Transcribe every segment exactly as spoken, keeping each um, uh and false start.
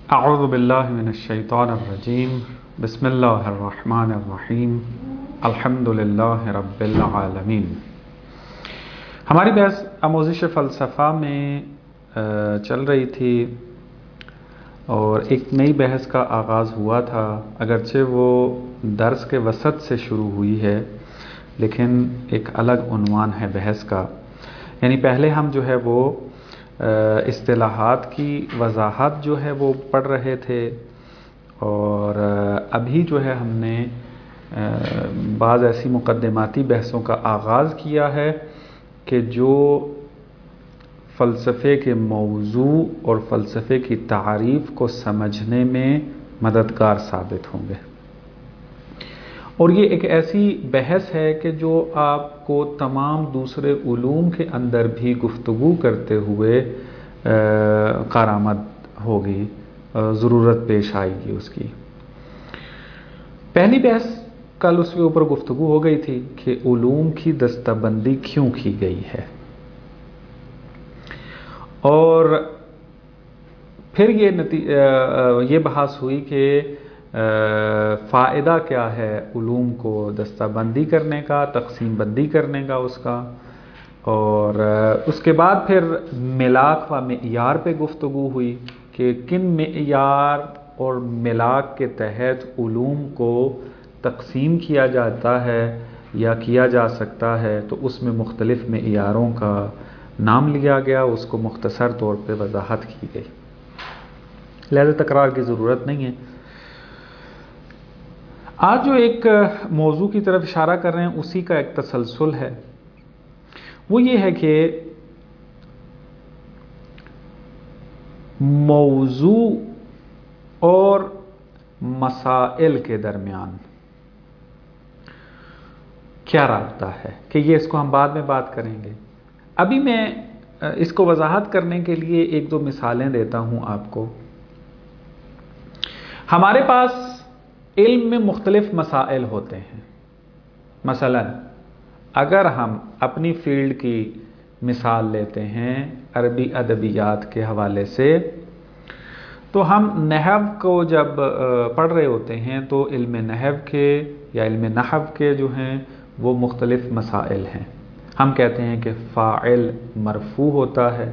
اعوذ باللہ من الشیطان الرجیم بسم اللہ الرحمن الرحیم الحمد للہ رب العالمین۔ ہماری بحث آموزش فلسفہ میں چل رہی تھی اور ایک نئی بحث کا آغاز ہوا تھا، اگرچہ وہ درس کے وسط سے شروع ہوئی ہے لیکن ایک الگ عنوان ہے بحث کا۔ یعنی پہلے ہم جو ہے وہ اصطلاحات کی وضاحت جو ہے وہ پڑھ رہے تھے اور ابھی جو ہے ہم نے بعض ایسی مقدماتی بحثوں کا آغاز کیا ہے کہ جو فلسفے کے موضوع اور فلسفے کی تعریف کو سمجھنے میں مددگار ثابت ہوں گے، اور یہ ایک ایسی بحث ہے کہ جو آپ کو تمام دوسرے علوم کے اندر بھی گفتگو کرتے ہوئے کارآمد ہوگی، ضرورت پیش آئے گی اس کی۔ پہلی بحث کل اس کے اوپر گفتگو ہو گئی تھی کہ علوم کی دستہ بندی کیوں کی گئی ہے، اور پھر یہ نتیجہ یہ بحث ہوئی کہ فائدہ کیا ہے علوم کو دستہ بندی کرنے کا، تقسیم بندی کرنے کا اس کا، اور اس کے بعد پھر ملاک و معیار پہ گفتگو ہوئی کہ کن معیار اور ملاک کے تحت علوم کو تقسیم کیا جاتا ہے یا کیا جا سکتا ہے، تو اس میں مختلف معیاروں کا نام لیا گیا، اس کو مختصر طور پہ وضاحت کی گئی، لہذا تکرار کی ضرورت نہیں ہے۔ آج جو ایک موضوع کی طرف اشارہ کر رہے ہیں اسی کا ایک تسلسل ہے، وہ یہ ہے کہ موضوع اور مسائل کے درمیان کیا رابطہ ہے، کہ یہ اس کو ہم بعد میں بات کریں گے۔ ابھی میں اس کو وضاحت کرنے کے لیے ایک دو مثالیں دیتا ہوں آپ کو۔ ہمارے پاس علم میں مختلف مسائل ہوتے ہیں، مثلا اگر ہم اپنی فیلڈ کی مثال لیتے ہیں عربی ادبیات کے حوالے سے، تو ہم نحو کو جب پڑھ رہے ہوتے ہیں تو علم نحو کے یا علم نحو کے جو ہیں وہ مختلف مسائل ہیں۔ ہم کہتے ہیں کہ فاعل مرفوع ہوتا ہے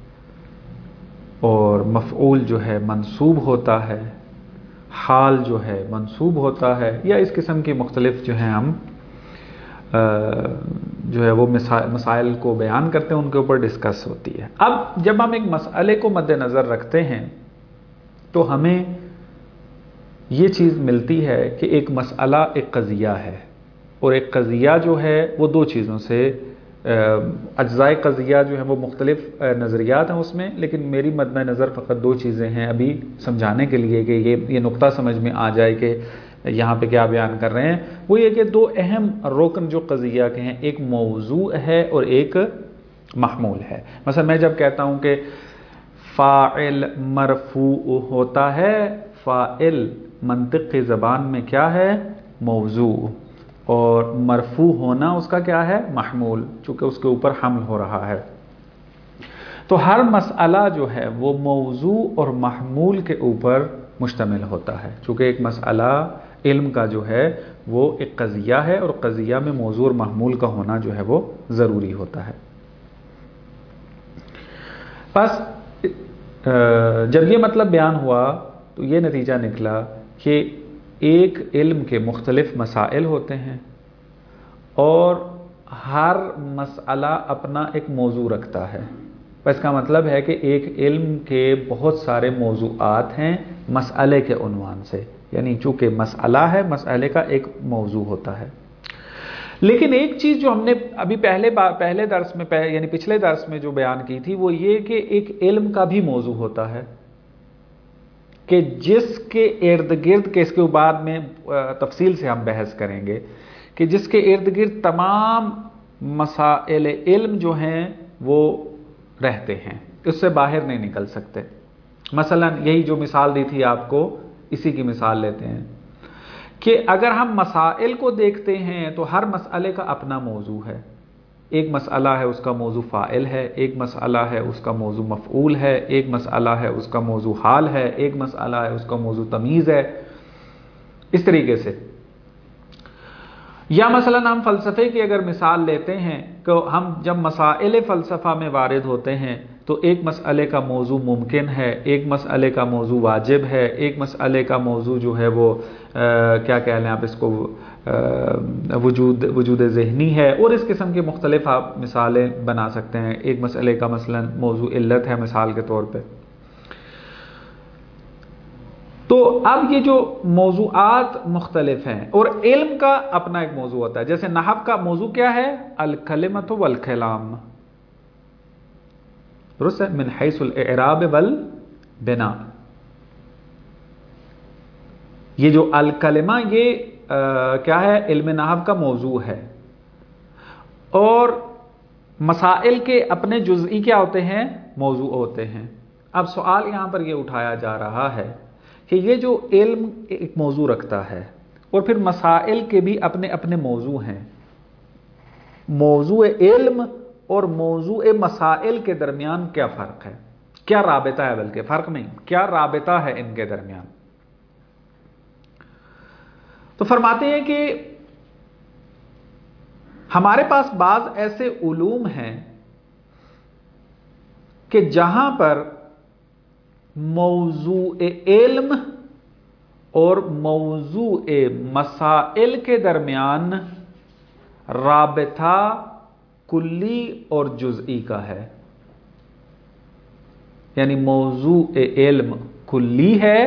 اور مفعول جو ہے منصوب ہوتا ہے، حال جو ہے منصوب ہوتا ہے، یا اس قسم کی مختلف جو ہیں ہم جو ہے وہ مسائل کو بیان کرتے ہیں، ان کے اوپر ڈسکس ہوتی ہے۔ اب جب ہم ایک مسئلے کو مد نظر رکھتے ہیں تو ہمیں یہ چیز ملتی ہے کہ ایک مسئلہ ایک قضیہ ہے، اور ایک قضیہ جو ہے وہ دو چیزوں سے، اجزائے قضیہ جو ہے وہ مختلف نظریات ہیں اس میں، لیکن میری مد نظر فقط دو چیزیں ہیں ابھی سمجھانے کے لیے کہ یہ یہ نقطہ سمجھ میں آ جائے کہ یہاں پہ کیا بیان کر رہے ہیں۔ وہ یہ کہ دو اہم رکن جو قضیہ کے ہیں، ایک موضوع ہے اور ایک محمول ہے۔ مثلا میں جب کہتا ہوں کہ فاعل مرفوع ہوتا ہے، فاعل منطق کی زبان میں کیا ہے؟ موضوع، اور مرفوع ہونا اس کا کیا ہے؟ محمول، چونکہ اس کے اوپر حمل ہو رہا ہے۔ تو ہر مسئلہ جو ہے وہ موضوع اور محمول کے اوپر مشتمل ہوتا ہے، چونکہ ایک مسئلہ علم کا جو ہے وہ ایک قضیہ ہے، اور قضیہ میں موضوع اور محمول کا ہونا جو ہے وہ ضروری ہوتا ہے۔ بس جب یہ مطلب بیان ہوا تو یہ نتیجہ نکلا کہ ایک علم کے مختلف مسائل ہوتے ہیں اور ہر مسئلہ اپنا ایک موضوع رکھتا ہے۔ اس کا مطلب ہے کہ ایک علم کے بہت سارے موضوعات ہیں مسئلے کے عنوان سے، یعنی چونکہ مسئلہ ہے، مسئلے کا ایک موضوع ہوتا ہے۔ لیکن ایک چیز جو ہم نے ابھی پہلے پہلے درس میں یعنی پچھلے درس میں جو بیان کی تھی وہ یہ کہ ایک علم کا بھی موضوع ہوتا ہے، کہ جس کے ارد گرد کے، اس کے بعد میں تفصیل سے ہم بحث کریں گے، کہ جس کے ارد گرد تمام مسائل علم جو ہیں وہ رہتے ہیں، اس سے باہر نہیں نکل سکتے۔ مثلا یہی جو مثال دی تھی آپ کو، اسی کی مثال لیتے ہیں کہ اگر ہم مسائل کو دیکھتے ہیں تو ہر مسئلے کا اپنا موضوع ہے، ایک مسئلہ ہے اس کا موضوع فاعل ہے، ایک مسئلہ ہے اس کا موضوع مفعول ہے، ایک مسئلہ ہے اس کا موضوع حال ہے، ایک مسئلہ ہے اس کا موضوع تمیز ہے، اس طریقے سے۔ یا مثلا ہم فلسفے کی اگر مثال لیتے ہیں کہ ہم جب مسائل فلسفہ میں وارد ہوتے ہیں تو ایک مسئلے کا موضوع ممکن ہے، ایک مسئلے کا موضوع واجب ہے، ایک مسئلے کا موضوع جو ہے وہ کیا کہہ لیں آپ اس کو وجود وجود ذہنی ہے، اور اس قسم کے مختلف آپ مثالیں بنا سکتے ہیں۔ ایک مسئلے کا مثلا موضوع علت ہے مثال کے طور پہ۔ تو اب یہ جو موضوعات مختلف ہیں اور علم کا اپنا ایک موضوع ہوتا ہے، جیسے نحو کا موضوع کیا ہے؟ الکلمۃ والکلام، درست ہے، من حیث الاعراب والبناء۔ یہ جو الکلمہ یہ آ, کیا ہے؟ علم نحو کا موضوع ہے، اور مسائل کے اپنے جزئی کیا ہوتے ہیں؟ موضوع ہوتے ہیں۔ اب سوال یہاں پر یہ اٹھایا جا رہا ہے کہ یہ جو علم ایک موضوع رکھتا ہے اور پھر مسائل کے بھی اپنے اپنے موضوع ہیں، موضوع علم اور موضوع مسائل کے درمیان کیا فرق ہے؟ کیا رابطہ ہے؟ بلکہ فرق نہیں، کیا رابطہ ہے ان کے درمیان؟ تو فرماتے ہیں کہ ہمارے پاس بعض ایسے علوم ہیں کہ جہاں پر موضوع علم اور موضوع مسائل کے درمیان رابطہ کلی اور جزئی کا ہے، یعنی موضوع علم کلی ہے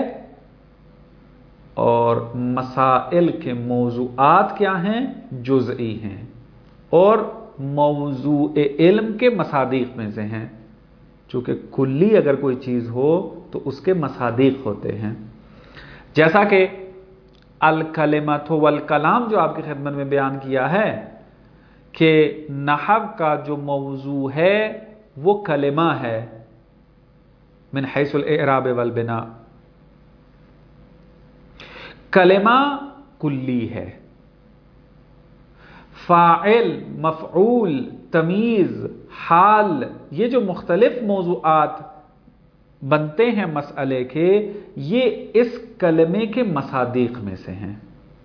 اور مسائل کے موضوعات کیا ہیں؟ جزئی ہیں، اور موضوع علم کے مصادیق میں سے ہیں، چونکہ کلی اگر کوئی چیز ہو تو اس کے مصادیق ہوتے ہیں۔ جیسا کہ الکلمۃ والکلام جو آپ کی خدمت میں بیان کیا ہے کہ نحو کا جو موضوع ہے وہ کلمہ ہے من حیث الاعراب والبناء، کلمہ کلی ہے، فاعل، مفعول، تمیز، حال، یہ جو مختلف موضوعات بنتے ہیں مسئلے کے، یہ اس کلمے کے مصادیق میں سے ہیں۔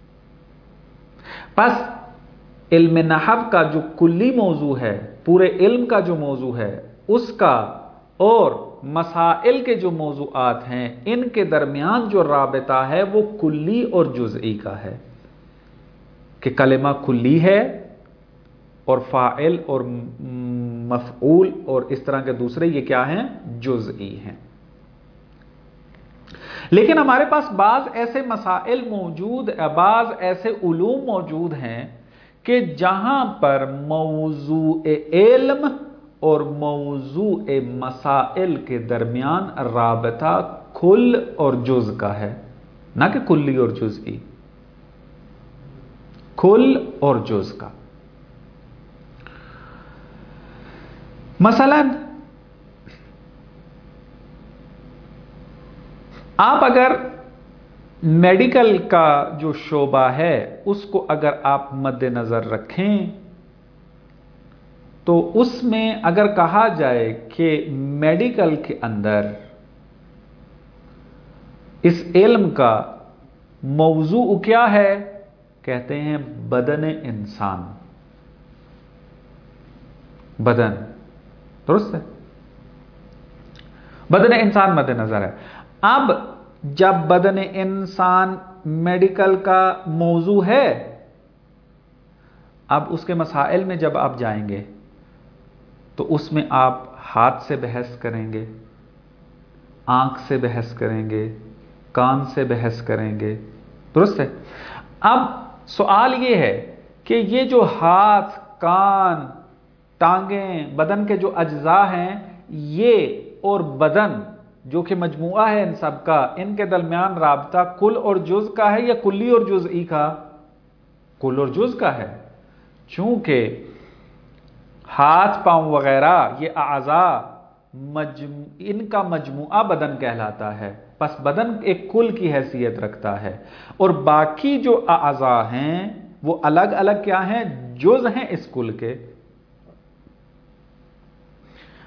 پس علم نحو کا جو کلی موضوع ہے، پورے علم کا جو موضوع ہے اس کا، اور مسائل کے جو موضوعات ہیں ان کے درمیان جو رابطہ ہے وہ کلی اور جزئی کا ہے، کہ کلمہ کلی ہے اور فاعل اور مفعول اور اس طرح کے دوسرے یہ کیا ہیں؟ جزئی ہیں۔ لیکن ہمارے پاس بعض ایسے مسائل موجود، بعض ایسے علوم موجود ہیں کہ جہاں پر موضوع علم اور موضوع مسائل کے درمیان رابطہ کل اور جز کا ہے، نہ کہ کلی اور جزئی، کل اور جز کا۔ مثلا آپ اگر میڈیکل کا جو شعبہ ہے اس کو اگر آپ مد نظر رکھیں تو اس میں اگر کہا جائے کہ میڈیکل کے اندر اس علم کا موضوع کیا ہے، کہتے ہیں بدن انسان، بدن، درست ہے، بدن انسان مد نظر ہے۔ اب جب بدن انسان میڈیکل کا موضوع ہے، اب اس کے مسائل میں جب آپ جائیں گے تو اس میں آپ ہاتھ سے بحث کریں گے، آنکھ سے بحث کریں گے، کان سے بحث کریں گے، درست ہے۔ اب سوال یہ ہے کہ یہ جو ہاتھ، کان، ٹانگیں، بدن کے جو اجزاء ہیں، یہ اور بدن جو کہ مجموعہ ہے ان سب کا، ان کے درمیان رابطہ کل اور جز کا ہے یا کلی اور جزئی کا؟ کل اور جز کا ہے، چونکہ ہاتھ، پاؤں وغیرہ یہ اعضاء مجمو... ان کا مجموعہ بدن کہلاتا ہے، پس بدن ایک کل کی حیثیت رکھتا ہے، اور باقی جو اعضاء ہیں وہ الگ الگ کیا ہیں؟ جز ہیں اس کل کے۔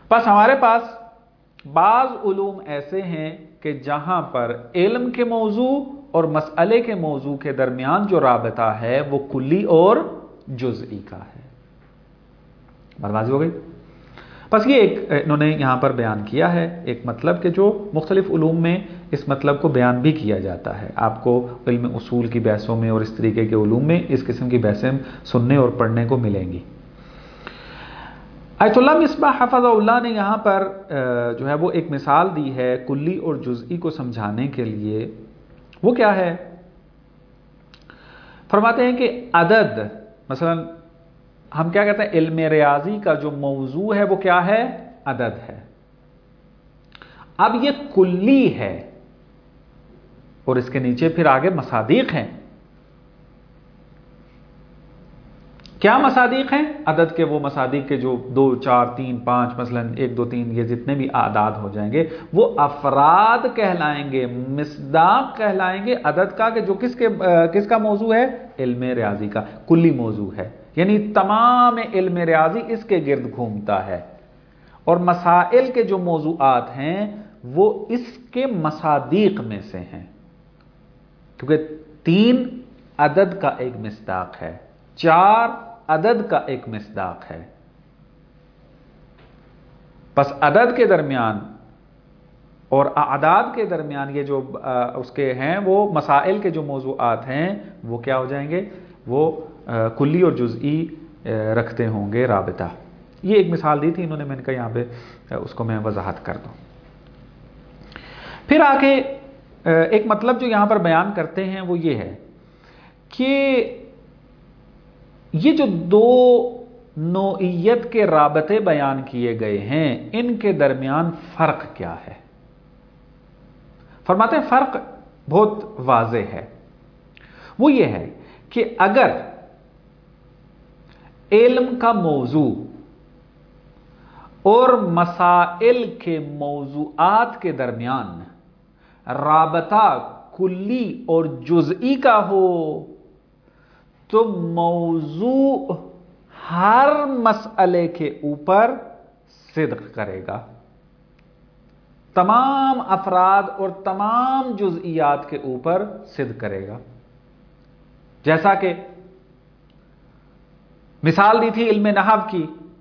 بس ہمارے پاس بعض علوم ایسے ہیں کہ جہاں پر علم کے موضوع اور مسئلے کے موضوع کے درمیان جو رابطہ ہے وہ کلی اور جزئی کا ہے. بات ہو گئی. بس یہ ایک انہوں نے یہاں پر بیان کیا ہے ایک مطلب کہ جو مختلف علوم میں اس مطلب کو بیان بھی کیا جاتا ہے. آپ کو علم اصول کی بحثوں میں اور اس طریقے کے علوم میں اس قسم کی بحثیں سننے اور پڑھنے کو ملیں گی. آیت اللہ مصباح حفظ اللہ نے یہاں پر جو ہے وہ ایک مثال دی ہے کلی اور جزئی کو سمجھانے کے لیے. وہ کیا ہے؟ فرماتے ہیں کہ عدد، مثلا ہم کیا کہتے ہیں علم ریاضی کا جو موضوع ہے وہ کیا ہے؟ عدد ہے. اب یہ کلی ہے اور اس کے نیچے پھر آگے مصادیق ہیں. کیا مصادیق ہیں؟ عدد کے وہ مصادیق کے جو دو چار تین پانچ مثلا ایک دو تین یہ جتنے بھی اعداد ہو جائیں گے وہ افراد کہلائیں گے، مصداق کہلائیں گے عدد کا، کہ جو کس کے کس کا موضوع ہے؟ علم ریاضی کا کلی موضوع ہے. یعنی تمام علم ریاضی اس کے گرد گھومتا ہے، اور مسائل کے جو موضوعات ہیں وہ اس کے مصادیق میں سے ہیں، کیونکہ تین عدد کا ایک مصداق ہے، چار عدد کا ایک مصداق ہے. پس عدد کے درمیان اور اعداد کے درمیان یہ جو اس کے ہیں وہ مسائل کے جو موضوعات ہیں وہ کیا ہو جائیں گے؟ وہ کلی اور جزئی رکھتے ہوں گے رابطہ. یہ ایک مثال دی تھی انہوں نے، میں نے کہا یہاں پہ اس کو میں وضاحت کر دوں. پھر آگے ایک مطلب جو یہاں پر بیان کرتے ہیں وہ یہ ہے کہ یہ جو دو نوعیت کے رابطے بیان کیے گئے ہیں ان کے درمیان فرق کیا ہے؟ فرماتے ہیں فرق بہت واضح ہے. وہ یہ ہے کہ اگر علم کا موضوع اور مسائل کے موضوعات کے درمیان رابطہ کلی اور جزئی کا ہو تو موضوع ہر مسئلے کے اوپر صدق کرے گا، تمام افراد اور تمام جزئیات کے اوپر صدق کرے گا. جیسا کہ مثال دی تھی علم نحو کی،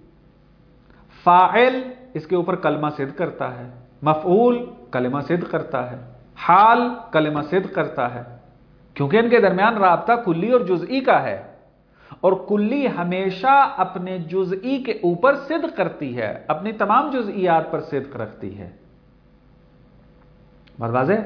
فاعل اس کے اوپر کلمہ صدق کرتا ہے، مفعول کلمہ صدق کرتا ہے، حال کلمہ صدق کرتا ہے، کیونکہ ان کے درمیان رابطہ کلی اور جزئی کا ہے، اور کلی ہمیشہ اپنے جزئی کے اوپر صدق کرتی ہے، اپنی تمام جزئیات پر صدق رکھتی ہے. بات واضح؟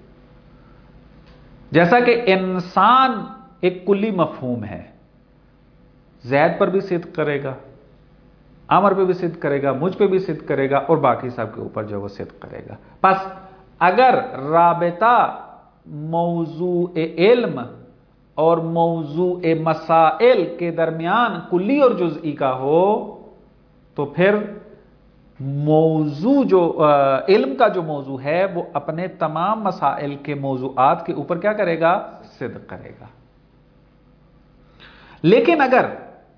جیسا کہ انسان ایک کلی مفہوم ہے، زید پر بھی صدق کرے گا، عمر پہ بھی صدق کرے گا، مجھ پہ بھی صدق کرے گا، اور باقی سب کے اوپر جو وہ صدق کرے گا. پس اگر رابطہ موضوع علم اور موضوع مسائل کے درمیان کلی اور جزئی کا ہو تو پھر موضوع جو علم کا جو موضوع ہے وہ اپنے تمام مسائل کے موضوعات کے اوپر کیا کرے گا؟ صدق کرے گا. لیکن اگر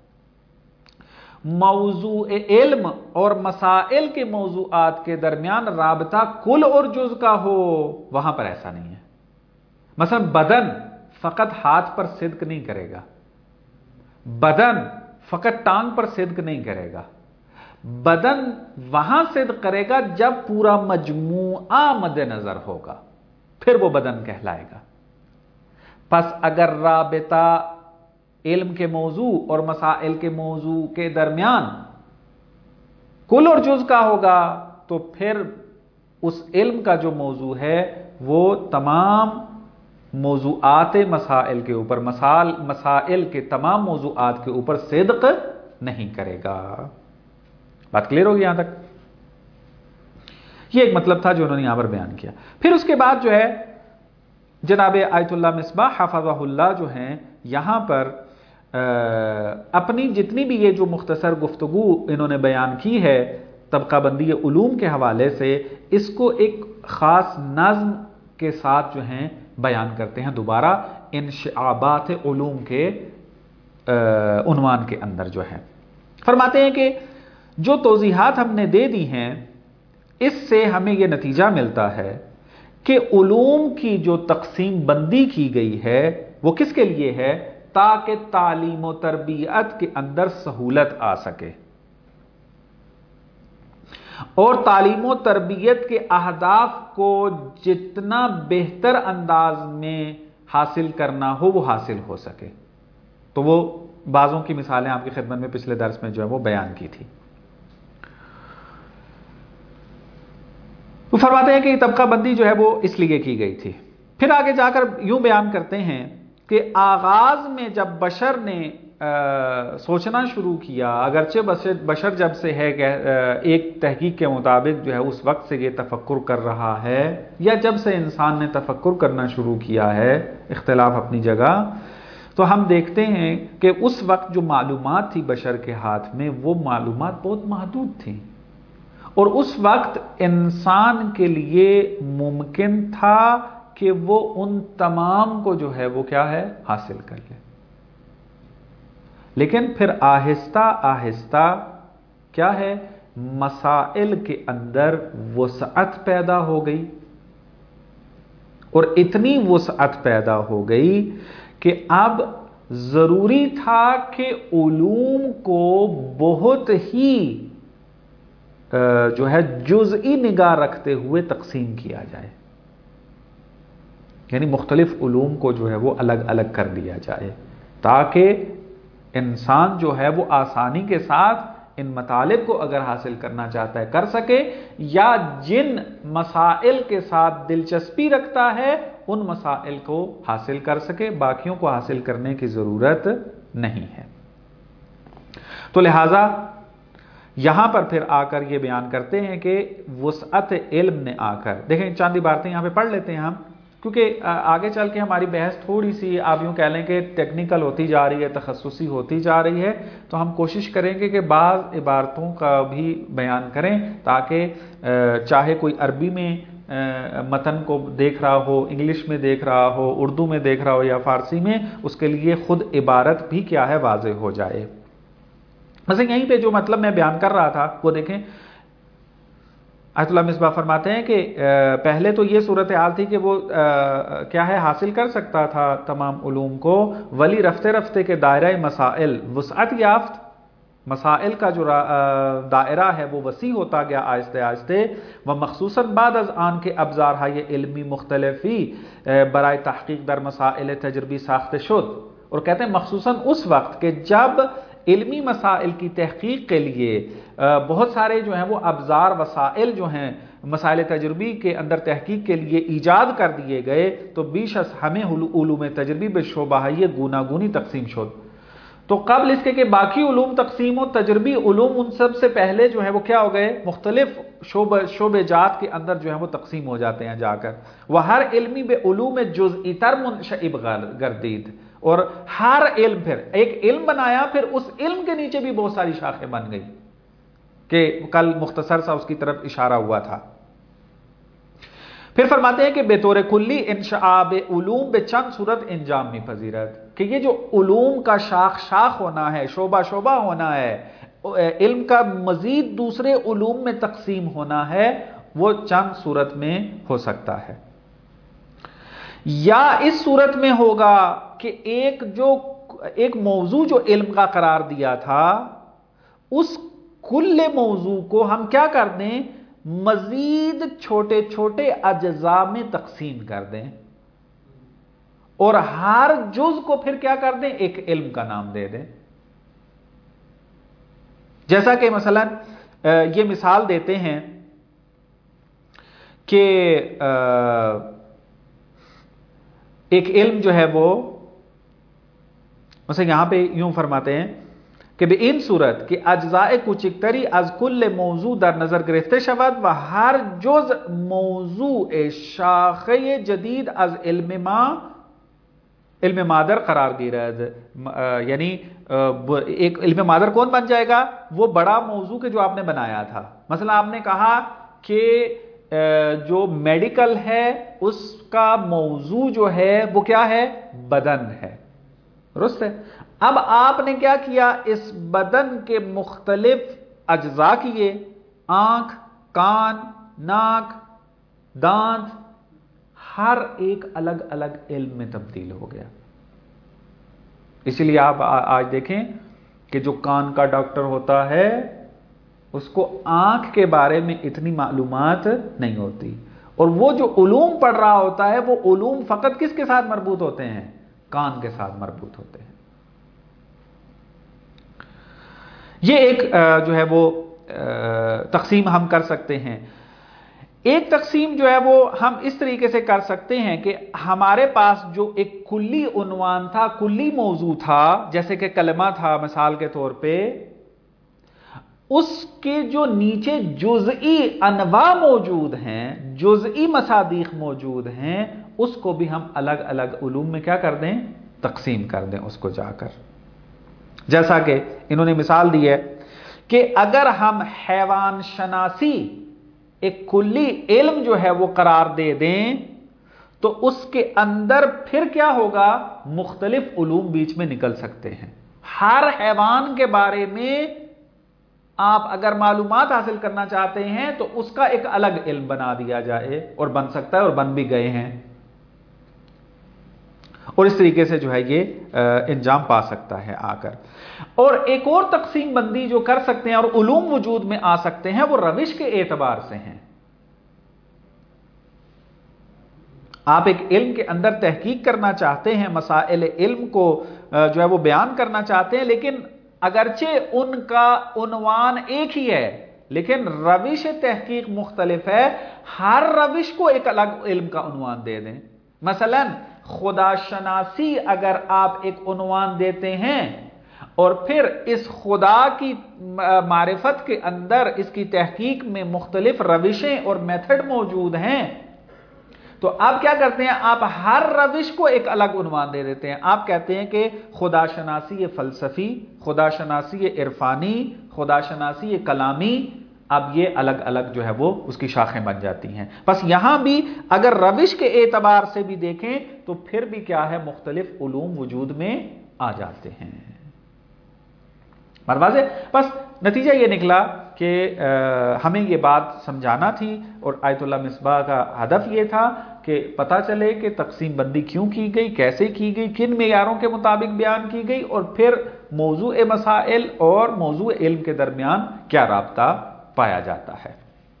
موضوع علم اور مسائل کے موضوعات کے درمیان رابطہ کل اور جز کا ہو وہاں پر ایسا نہیں ہے. مثلا بدن فقط ہاتھ پر صدق نہیں کرے گا، بدن فقط ٹانگ پر صدق نہیں کرے گا، بدن وہاں صدق کرے گا جب پورا مجموعہ مد نظر ہوگا، پھر وہ بدن کہلائے گا. پس اگر رابطہ علم کے موضوع اور مسائل کے موضوع کے درمیان کل اور جز کا ہوگا تو پھر اس علم کا جو موضوع ہے وہ تمام موضوعات مسائل کے اوپر مسائل مسائل کے تمام موضوعات کے اوپر صدق نہیں کرے گا. بات کلیئر ہوگی یہاں تک؟ یہ ایک مطلب تھا جو انہوں نے یہاں پر بیان کیا. پھر اس کے بعد جو ہے جناب آیت اللہ مصباح حفظہ اللہ جو ہیں یہاں پر اپنی جتنی بھی یہ جو مختصر گفتگو انہوں نے بیان کی ہے طبقہ بندی علوم کے حوالے سے، اس کو ایک خاص نظم کے ساتھ جو ہیں بیان کرتے ہیں دوبارہ انشعابات علوم کے عنوان کے اندر جو ہے. فرماتے ہیں کہ جو توضیحات ہم نے دے دی ہیں اس سے ہمیں یہ نتیجہ ملتا ہے کہ علوم کی جو تقسیم بندی کی گئی ہے وہ کس کے لیے ہے؟ تاکہ تعلیم و تربیت کے اندر سہولت آ سکے اور تعلیم و تربیت کے اہداف کو جتنا بہتر انداز میں حاصل کرنا ہو وہ حاصل ہو سکے. تو وہ بعضوں کی مثالیں آپ کی خدمت میں پچھلے درس میں جو ہے وہ بیان کی تھی. وہ فرماتے ہیں کہ یہ طبقہ بندی جو ہے وہ اس لیے کی گئی تھی. پھر آگے جا کر یوں بیان کرتے ہیں کہ آغاز میں جب بشر نے سوچنا شروع کیا، اگرچہ بشر جب سے ہے کہ ایک تحقیق کے مطابق جو ہے اس وقت سے یہ تفکر کر رہا ہے یا جب سے انسان نے تفکر کرنا شروع کیا ہے، اختلاف اپنی جگہ، تو ہم دیکھتے ہیں کہ اس وقت جو معلومات تھی بشر کے ہاتھ میں وہ معلومات بہت محدود تھیں، اور اس وقت انسان کے لیے ممکن تھا کہ وہ ان تمام کو جو ہے وہ کیا ہے حاصل کر لے. لیکن پھر آہستہ آہستہ کیا ہے مسائل کے اندر وسعت پیدا ہو گئی، اور اتنی وسعت پیدا ہو گئی کہ اب ضروری تھا کہ علوم کو بہت ہی جو ہے جزئی نگاہ رکھتے ہوئے تقسیم کیا جائے، یعنی مختلف علوم کو جو ہے وہ الگ الگ کر دیا جائے تاکہ انسان جو ہے وہ آسانی کے ساتھ ان مطالب کو اگر حاصل کرنا چاہتا ہے کر سکے، یا جن مسائل کے ساتھ دلچسپی رکھتا ہے ان مسائل کو حاصل کر سکے، باقیوں کو حاصل کرنے کی ضرورت نہیں ہے. تو لہذا یہاں پر پھر آ کر یہ بیان کرتے ہیں کہ وسعت علم نے آ کر، دیکھیں چاند عبارتیں یہاں پہ پڑھ لیتے ہیں ہم، کیونکہ آگے چل کے ہماری بحث تھوڑی سی آپ یوں کہہ لیں کہ ٹیکنیکل ہوتی جا رہی ہے، تخصصی ہوتی جا رہی ہے، تو ہم کوشش کریں گے کہ بعض عبارتوں کا بھی بیان کریں تاکہ چاہے کوئی عربی میں متن کو دیکھ رہا ہو، انگلش میں دیکھ رہا ہو، اردو میں دیکھ رہا ہو یا فارسی میں، اس کے لیے خود عبارت بھی کیا ہے واضح ہو جائے. مثلا یہیں پہ جو مطلب میں بیان کر رہا تھا وہ دیکھیں، آیت اللہ مصباح فرماتے ہیں کہ پہلے تو یہ صورتحال تھی کہ وہ کیا ہے حاصل کر سکتا تھا تمام علوم کو، ولی رفتے رفتے کے دائرہ مسائل وسعت یافت، مسائل کا جو دائرہ ہے وہ وسیع ہوتا گیا آہستہ آہستہ، وہ مخصوصاً بعد از آن کے ابزارهای علمی مختلفی برائے تحقیق در مسائل تجربی ساخته شد. اور کہتے ہیں مخصوصاً اس وقت کہ جب علمی مسائل کی تحقیق کے لیے بہت سارے جو ہیں وہ ابزار وسائل جو ہیں مسائل تجربی کے اندر تحقیق کے لیے ایجاد کر دیے گئے، تو بیش از ہمیں علوم تجربی به شعبه‌های گوناگونی تقسیم شد. تو قبل اس کے کہ باقی علوم تقسیم و تجربی علوم ان سب سے پہلے جو ہے وہ کیا ہو گئے مختلف شعبہ شعبے جات کے اندر جو ہے وہ تقسیم ہو جاتے ہیں جا کر. وہ ہر علمی بے علوم جزئی تر منشعب گردید، اور ہر علم پھر ایک علم بنایا، پھر اس علم کے نیچے بھی بہت ساری شاخیں بن گئی کہ کل مختصر سا اس کی طرف اشارہ ہوا تھا. پھر فرماتے ہیں کہ بے طور کلی انشعاب علوم بے چند صورت انجام می پذیرت، کہ یہ جو علوم کا شاخ شاخ ہونا ہے، شعبہ شعبہ ہونا ہے، علم کا مزید دوسرے علوم میں تقسیم ہونا ہے، وہ چند صورت میں ہو سکتا ہے. یا اس صورت میں ہوگا کہ ایک جو ایک موضوع جو علم کا قرار دیا تھا اس کل موضوع کو ہم کیا کر دیں مزید چھوٹے چھوٹے اجزاء میں تقسیم کر دیں، اور ہر جز کو پھر کیا کر دیں ایک علم کا نام دے دیں. جیسا کہ مثلا یہ مثال دیتے ہیں کہ ایک علم جو ہے وہ مثلا یہاں پہ یوں فرماتے ہیں کہ بے این صورت کہ اجزاء کوچکتری از کل موضوع در نظر گرفته شود و ہر جز موضوع شاخه جدید از علم ما علم مادر قرار گیرد. یعنی ایک علم مادر کون بن جائے گا؟ وہ بڑا موضوع کے جو آپ نے بنایا تھا. مثلا آپ نے کہا کہ جو میڈیکل ہے اس کا موضوع جو ہے وہ کیا ہے بدن ہے، درست ہے. اب آپ نے کیا کیا اس بدن کے مختلف اجزاء کیے، آنکھ، کان، ناک، دانت، ہر ایک الگ الگ علم میں تبدیل ہو گیا۔ اسی لیے آپ آج دیکھیں کہ جو کان کا ڈاکٹر ہوتا ہے اس کو آنکھ کے بارے میں اتنی معلومات نہیں ہوتی، اور وہ جو علوم پڑھ رہا ہوتا ہے وہ علوم فقط کس کے ساتھ مربوط ہوتے ہیں؟ کان کے ساتھ مربوط ہوتے ہیں۔ یہ ایک جو ہے وہ تقسیم ہم کر سکتے ہیں۔ ایک تقسیم جو ہے وہ ہم اس طریقے سے کر سکتے ہیں کہ ہمارے پاس جو ایک کلی عنوان تھا، کلی موضوع تھا، جیسے کہ کلمہ تھا مثال کے طور پہ، اس کے جو نیچے جزئی انواع موجود ہیں، جزئی مصادیق موجود ہیں، اس کو بھی ہم الگ الگ علوم میں کیا کر دیں؟ تقسیم کر دیں اس کو جا کر۔ جیسا کہ انہوں نے مثال دی ہے کہ اگر ہم حیوان شناسی ایک کلی علم جو ہے وہ قرار دے دیں تو اس کے اندر پھر کیا ہوگا؟ مختلف علوم بیچ میں نکل سکتے ہیں۔ ہر حیوان کے بارے میں آپ اگر معلومات حاصل کرنا چاہتے ہیں تو اس کا ایک الگ علم بنا دیا جائے، اور بن سکتا ہے اور بن بھی گئے ہیں، اور اس طریقے سے جو ہے یہ انجام پا سکتا ہے آ کر۔ اور ایک اور تقسیم بندی جو کر سکتے ہیں اور علوم وجود میں آ سکتے ہیں وہ روش کے اعتبار سے ہیں۔ آپ ایک علم کے اندر تحقیق کرنا چاہتے ہیں، مسائل علم کو جو ہے وہ بیان کرنا چاہتے ہیں، لیکن اگرچہ ان کا عنوان ایک ہی ہے لیکن روش تحقیق مختلف ہے، ہر روش کو ایک الگ علم کا عنوان دے دیں۔ مثلا خدا شناسی اگر آپ ایک عنوان دیتے ہیں اور پھر اس خدا کی معرفت کے اندر اس کی تحقیق میں مختلف روشیں اور میتھڈ موجود ہیں، تو آپ کیا کرتے ہیں؟ آپ ہر روش کو ایک الگ عنوان دے دیتے ہیں۔ آپ کہتے ہیں کہ خدا شناسی فلسفی، خدا شناسی عرفانی، خدا شناسی کلامی، اب یہ الگ الگ جو ہے وہ اس کی شاخیں بن جاتی ہیں۔ بس یہاں بھی اگر روش کے اعتبار سے بھی دیکھیں تو پھر بھی کیا ہے؟ مختلف علوم وجود میں آ جاتے ہیں۔ واضح؟ بس نتیجہ یہ نکلا کہ ہمیں یہ بات سمجھانا تھی، اور آیت اللہ مصباح کا ہدف یہ تھا کہ پتہ چلے کہ تقسیم بندی کیوں کی گئی، کیسے کی گئی، کن معیاروں کے مطابق بیان کی گئی، اور پھر موضوع مسائل اور موضوع علم کے درمیان کیا رابطہ پایا جاتا ہے۔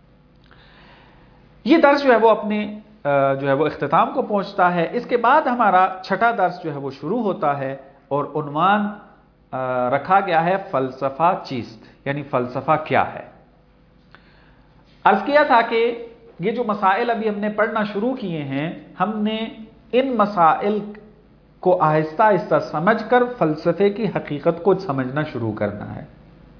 یہ درس جو ہے وہ اپنے جو ہے وہ اختتام کو پہنچتا ہے۔ اس کے بعد ہمارا چھٹا درس جو ہے وہ شروع ہوتا ہے، اور عنوان رکھا گیا ہے فلسفہ چیست، یعنی فلسفہ کیا ہے۔ عرض کیا تھا کہ یہ جو مسائل ابھی ہم نے پڑھنا شروع کیے ہیں، ہم نے ان مسائل کو آہستہ آہستہ سمجھ کر فلسفے کی حقیقت کو سمجھنا شروع کرنا ہے۔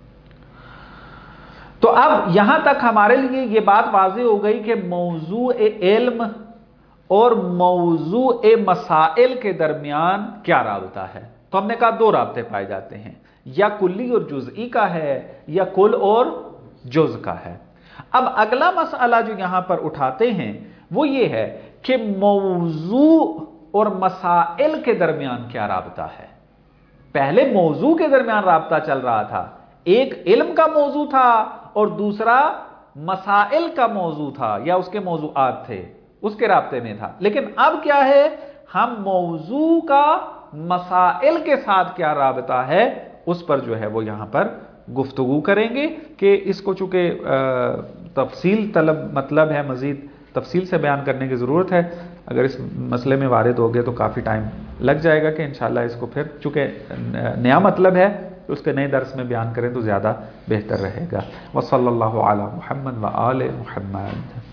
تو اب یہاں تک ہمارے لیے یہ بات واضح ہو گئی کہ موضوع علم اور موضوع مسائل کے درمیان کیا رابطہ ہے۔ تو ہم نے کہا دو رابطے پائے جاتے ہیں، یا کلی اور جزئی کا ہے یا کل اور جز کا ہے۔ اب اگلا مسئلہ جو یہاں پر اٹھاتے ہیں وہ یہ ہے کہ موضوع اور مسائل کے درمیان کیا رابطہ ہے۔ پہلے موضوع کے درمیان رابطہ چل رہا تھا، ایک علم کا موضوع تھا اور دوسرا مسائل کا موضوع تھا یا اس کے موضوعات تھے، اس کے رابطے میں تھا۔ لیکن اب کیا ہے؟ ہم موضوع کا مسائل کے ساتھ کیا رابطہ ہے اس پر جو ہے وہ یہاں پر گفتگو کریں گے، کہ اس کو چونکہ تفصیل طلب مطلب ہے، مزید تفصیل سے بیان کرنے کی ضرورت ہے۔ اگر اس مسئلے میں وارد ہوگے تو کافی ٹائم لگ جائے گا، کہ انشاءاللہ اس کو پھر چونکہ نیا مطلب ہے تو اس کے نئے درس میں بیان کریں تو زیادہ بہتر رہے گا۔ وصلی اللہ علی محمد و آل محمد۔